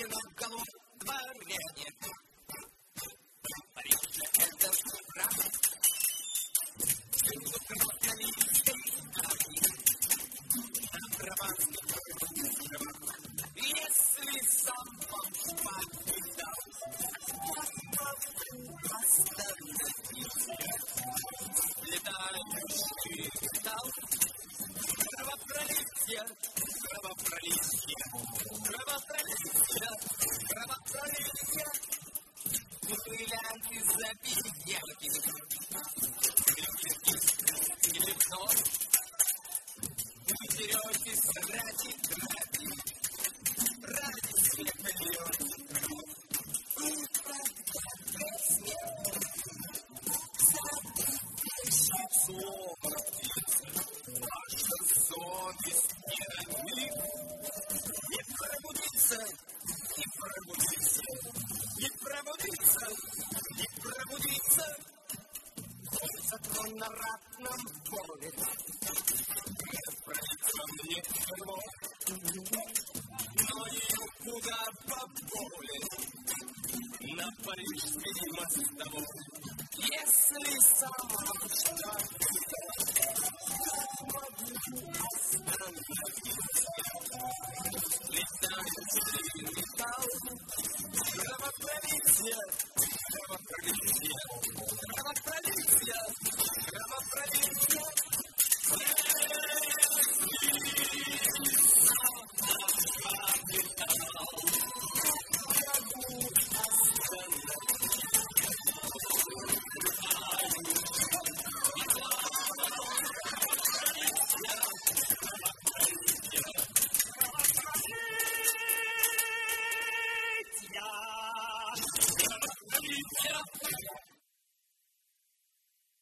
на голову дворяне. Париж — это страна. Всюду капиталистской армии. На Прованской острова. Если сам вам спать не дал, остановите. Летающий металл. Кровопролитие, кровопролитие, кровопролитие, кровопролитие. Ухилянки за пьянки. Или лицо. Вы деретесь ради крови. Ради света льете кровь. Вы песня. Запишите слово. Ваша совесть не ранит. Не пробудится, не пробудится, не пробудится, не пробудится. Ходится трон на ратном поле. Не пролится мне тяжело, но ее пуга поболит на парижской мостовой. Если сама что летающий металл, кровопролитие, кровопролитие, кровопролитие, кровопролитие. Yeah.